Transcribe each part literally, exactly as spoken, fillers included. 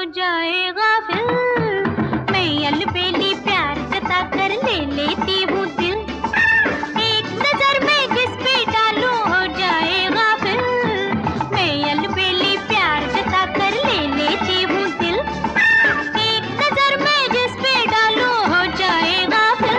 जाएगा फिर। मैं अलबेली प्यार जता कर ले लेती हूँ दिल, एक नजर में जिस पे डालूं हो जाएगा फिर। मैं अलबेली प्यार जता कर ले लेती हूँ दिल, एक नजर में जिस पे डालूं हो जाएगा फिर।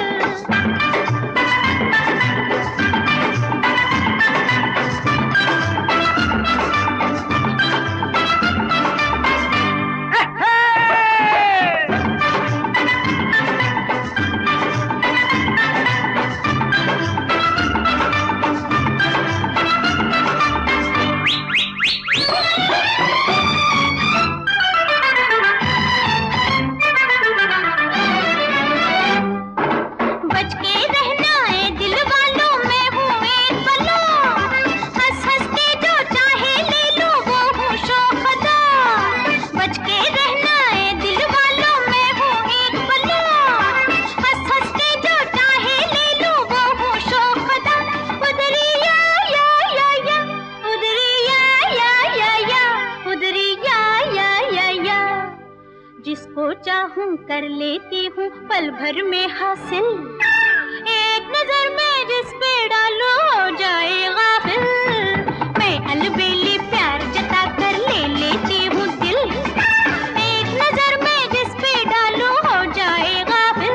जिसको चाहूं कर लेती हूँ पल भर में हासिल, एक नजर में जिस पे डालो हो जाएगा फिर। मैं अलबेली प्यार जता कर ले लेती हूँ दिल, एक नजर में जिस पे डालो हो जाएगा फिर।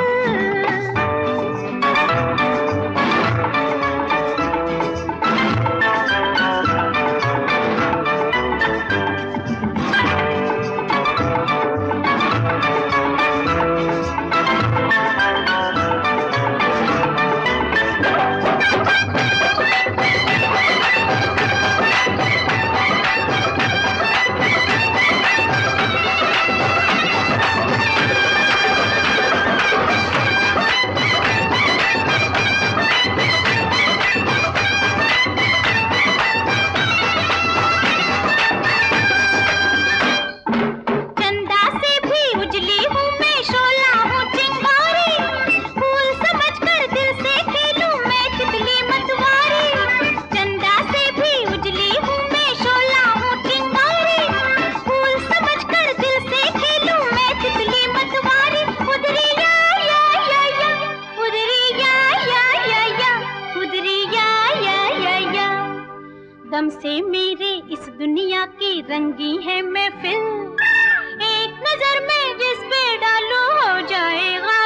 दम से मेरे इस दुनिया की रंगी है महफिल, एक नजर में जिस पे डालो हो जाएगा